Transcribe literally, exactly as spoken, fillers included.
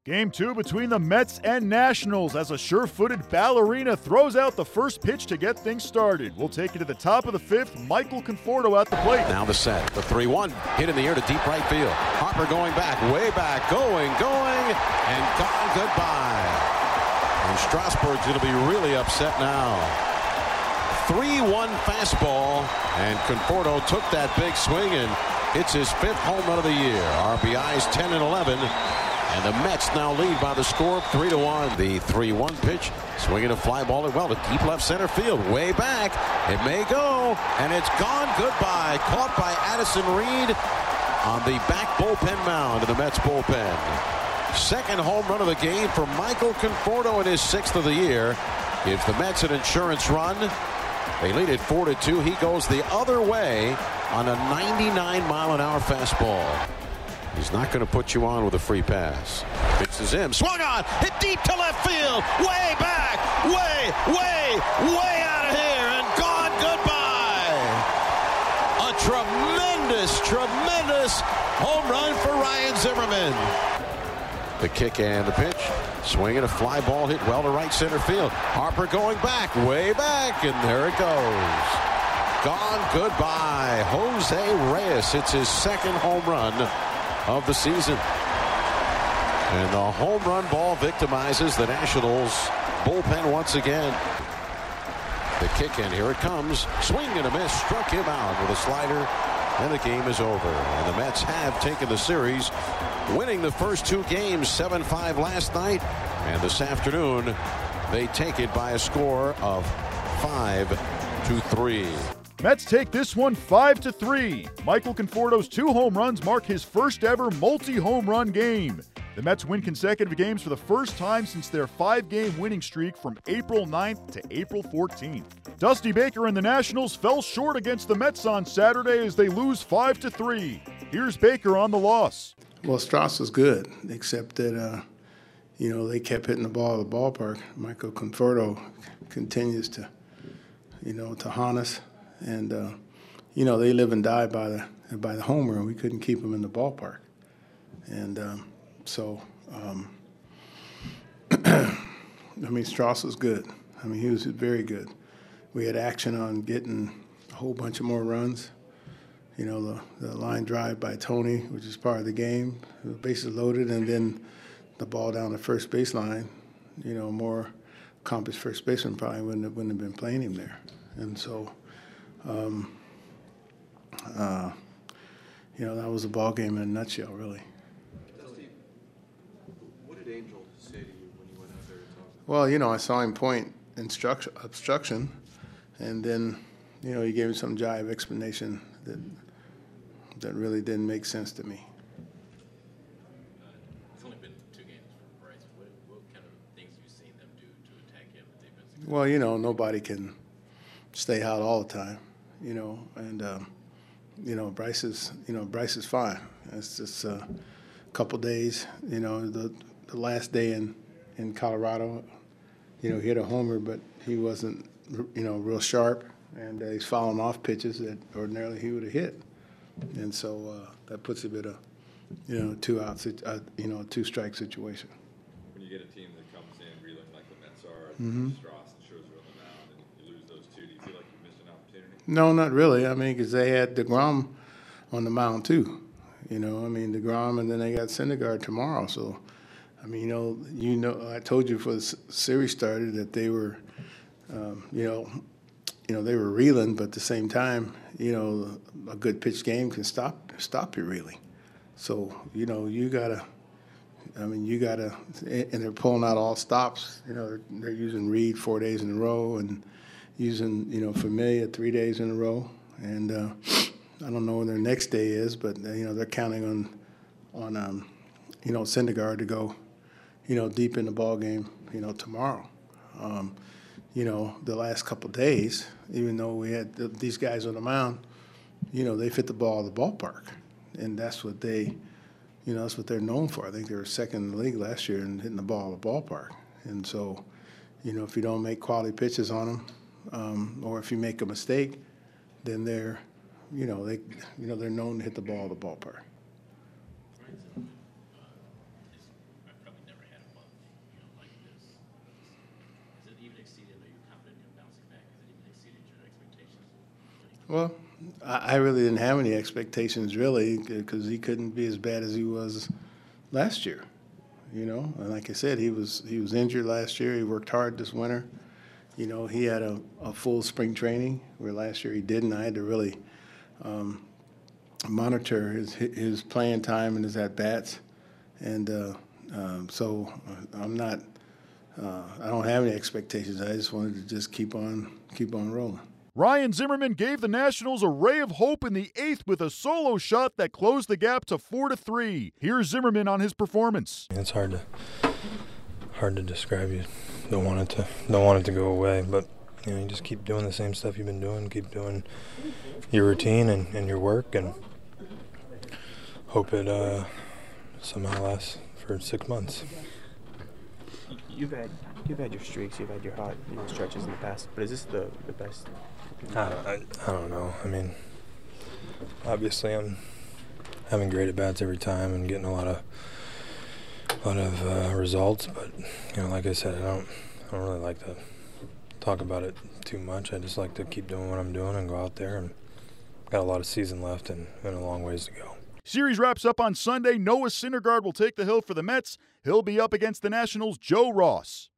Game two between the Mets and Nationals as a sure-footed ballerina throws out the first pitch to get things started. We'll take you to the top of the fifth. Michael Conforto at the plate. Now the set. The three one. Hit in the air to deep right field. Harper going back, way back, going, going, and gone goodbye. And Strasburg's going to be really upset now. three one fastball, and Conforto took that big swing and hits his fifth home run of the year. R B Is ten and eleven. And the Mets now lead by the score of three to one. The three one pitch, swinging a fly ball well to deep left center field. Way back. It may go. And it's gone goodbye. Caught by Addison Reed on the back bullpen mound of the Mets bullpen. Second home run of the game for Michael Conforto in his sixth of the year. Gives the Mets an insurance run. They lead it four to two. He goes the other way on a ninety-nine mile an hour fastball. He's not going to put you on with a free pass. Fixes him. Swung on. Hit deep to left field. Way back. Way, way, way out of here. And gone goodbye. A tremendous, tremendous home run for Ryan Zimmerman. The kick and the pitch. Swinging a fly ball hit well to right center field. Harper going back. Way back. And there it goes. Gone goodbye. Jose Reyes hits his second home run of the season. And the home run ball victimizes the Nationals bullpen once again. The kick in, here it comes. Swing and a miss, struck him out with a slider, and the game is over. And the Mets have taken the series, winning the first two games seven five last night, and this afternoon they take it by a score of five to three. Mets take this one five to three. Michael Conforto's two home runs mark his first ever multi-home run game. The Mets win consecutive games for the first time since their five-game winning streak from April ninth to April fourteenth. Dusty Baker and the Nationals fell short against the Mets on Saturday as they lose five to three. Here's Baker on the loss. Well, Strauss was good, except that, uh, you know, they kept hitting the ball at the ballpark. Michael Conforto continues to, you know, to haunt us. And, uh, you know, they live and die by the by the homer, and we couldn't keep them in the ballpark. And um, so, um, I mean, Strauss was good. I mean, he was very good. We had action on getting a whole bunch of more runs. You know, the, the line drive by Tony, which is part of the game, the bases loaded, and then the ball down the first baseline. You know, more accomplished first baseman probably wouldn't have, wouldn't have been playing him there. And so, Um, uh, you know, that was a ball game in a nutshell, really. Dusty, what did Angel say to you when you went out there to talk? Well, you know, I saw him point instruction, obstruction, and then, you know, he gave me some jive explanation that that really didn't make sense to me. Uh, it's only been two games for Bryce. What, what kind of things have you seen them do to attack him that they've been successful? Well, you know, nobody can stay out all the time. You know, and um, you know, Bryce is, you know, Bryce is fine. It's just a couple days. You know, the the last day in, in Colorado, you know, he hit a homer, but he wasn't, you know, real sharp, and uh, he's fouling off pitches that ordinarily he would have hit, and so uh, that puts him in a, you know, two out, uh, you know, two strike situation. When you get a team that comes in reeling like the Mets are, Mm-hmm. Strauss and Scherzer on the mound, and you lose those two, do you feel like you missed an opportunity? No, not really. I mean, because they had DeGrom on the mound too. You know, I mean, DeGrom, and then they got Syndergaard tomorrow. So, I mean, you know, you know, I told you before the series started that they were, um, you know, you know, they were reeling, but at the same time, you know, a good pitch game can stop stop you reeling. So, you know, you gotta. I mean, you gotta, and they're pulling out all stops. You know, they're, they're using Reed four days in a row, and using, you know, Familia three days in a row, and uh, I don't know when their next day is, but uh, you know, they're counting on, on, um, you know, Syndergaard to go, you know, deep in the ball game, you know, tomorrow. Um, you know, the last couple of days, even though we had th- these guys on the mound, you know, they fit the ball at the ballpark, and that's what they, you know, that's what they're known for. I think they were second in the league last year in hitting the ball at the ballpark, and so, you know, if you don't make quality pitches on them, Um, or if you make a mistake, then they're, you know, they, you know, they're known to hit the ball at the ballpark. Ryan Zimmerman uh, is probably never exceeded, are you confident in bouncing back? Has it even exceeded your expectations? Well, I I really didn't have any expectations, really, because he couldn't be as bad as he was last year. You know, and like I said, he was he was injured last year. He worked hard this winter. You know, he had a, a full spring training where last year he didn't. I had to really um, monitor his his playing time and his at bats, and uh, um, so I'm not. Uh, I don't have any expectations. I just wanted to just keep on keep on rolling. Ryan Zimmerman gave the Nationals a ray of hope in the eighth with a solo shot that closed the gap to four to three. Here's Zimmerman on his performance. It's hard to hard to describe. You don't want it to don't want it to go away, but you know, you just keep doing the same stuff you've been doing, keep doing your routine and, and your work, and hope it uh, somehow lasts for six months. You've had you've had your streaks, you've had your hot you know, stretches in the past, but is this the, the best? I, I, I don't know. I mean, obviously I'm having great at bats every time and getting a lot of a lot of uh, results, but you know, like I said, I don't I don't really like to talk about it too much. I just like to keep doing what I'm doing and go out there, and got a lot of season left and, and a long ways to go. Series wraps up on Sunday. Noah Syndergaard will take the hill for the Mets. He'll be up against the Nationals' Joe Ross.